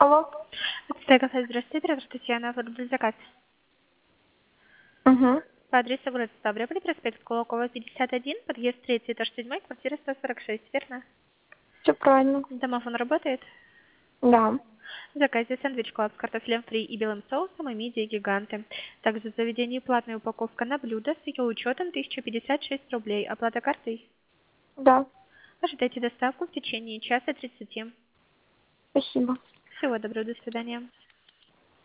Алло. Здравствуйте, директор Татьяна, оформитель заказ. Угу. По адресу город Ставрополь, проспект Кулакова, 51, подъезд 3, этаж 7, квартира 146, верно? Все правильно. Домофон работает? Да. В заказе сэндвич клаб с картофелем фри и белым соусом и мидии гиганты. Также в заведении платная упаковка на блюдо с ее учетом 1056 рублей. Оплата картой? Да. Ожидайте доставку в течение часа 30. Спасибо. Всего доброго, до свидания.